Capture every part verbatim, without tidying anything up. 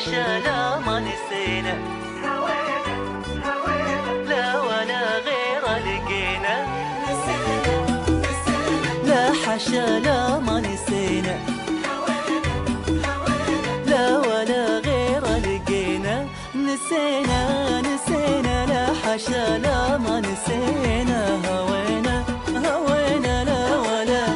حاشا لا ما نسينا، لا ولا غير لقينا، لا حاشا لا ما نسينا، لا ولا غير لقينا، نسينا نسينا لا حاشا لا ما نسينا، هوينا هوينا لا ولا.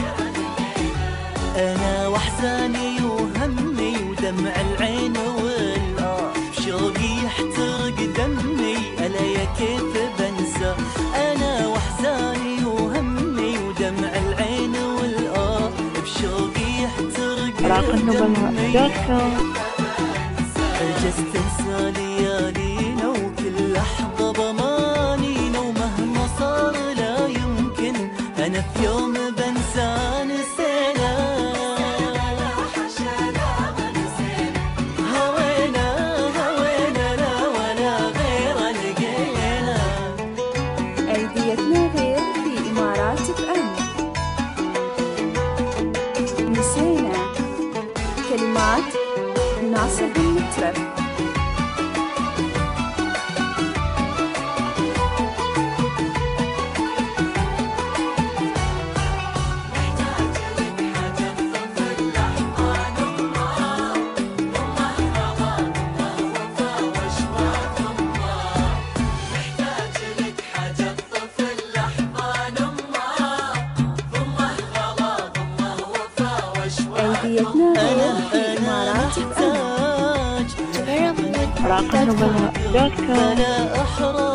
أنا وأحزاني وهمي ودمع العين والآه بشوقي يحترق دمي، ألا يا كيف بنسى. أنا وأحزاني وهمي ودمع العين والآه بشوقي يحترق دمي. جست انسى ليالينا وكل لحظة ضمانينا، ومهما صار لا يمكن أنا في يوم بنسى. نسينا هوينا هوينا لا ولا غير لقينا. أيديتنا غير في إمارات أم. نسينا. كلمات ناصر بن مترف. أيديتنا غير في إمارات أم. راقة نبلاء دوت كوم.